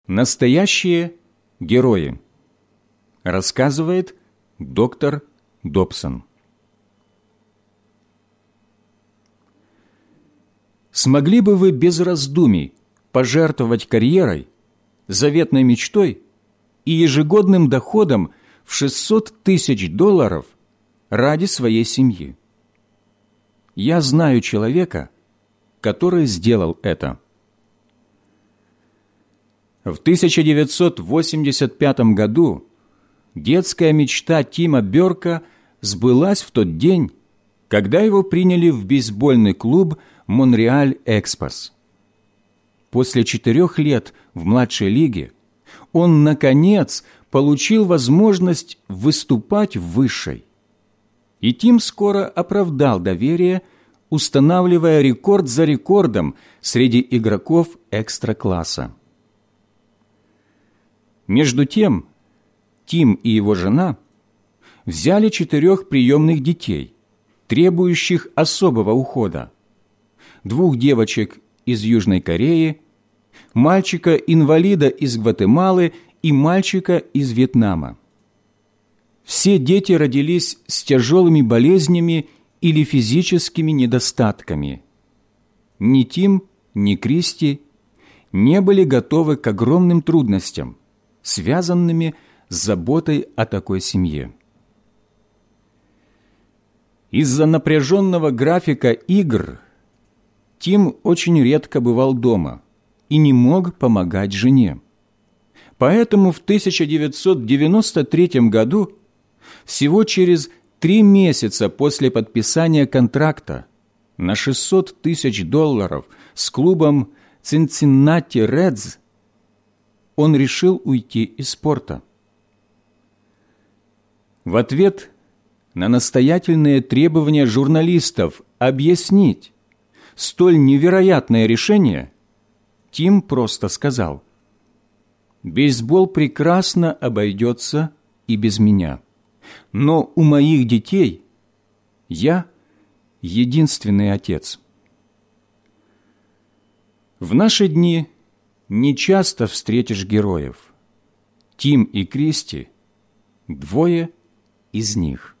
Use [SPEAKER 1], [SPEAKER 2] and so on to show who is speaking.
[SPEAKER 1] Настоящие герои. Рассказывает доктор Добсон. Смогли бы вы без раздумий пожертвовать карьерой, заветной мечтой и ежегодным доходом в $600 тысяч ради своей семьи? Я знаю человека, который сделал это. В 1985 году детская мечта Тима Бёрка сбылась в тот день, когда его приняли в бейсбольный клуб «Монреаль Экспос». После 4 лет в младшей лиге он, наконец, получил возможность выступать в высшей. И Тим скоро оправдал доверие, устанавливая рекорд за рекордом среди игроков экстра-класса. Между тем, Тим и его жена взяли 4 приемных детей, требующих особого ухода, 2 девочек из Южной Кореи, мальчика-инвалида из Гватемалы и мальчика из Вьетнама. Все дети родились с тяжелыми болезнями или физическими недостатками. Ни Тим, ни Кристи не были готовы к огромным трудностям, связанными с заботой о такой семье. Из-за напряженного графика игр Тим очень редко бывал дома и не мог помогать жене. Поэтому в 1993 году, всего через 3 месяца после подписания контракта на $600 тысяч с клубом Цинциннати Редс, он решил уйти из спорта. В ответ на настоятельные требования журналистов объяснить столь невероятное решение, Тим просто сказал: «Бейсбол прекрасно обойдется и без меня, но у моих детей я единственный отец». В наши дни нечасто встретишь героев. Тим и Кристи – 2 из них.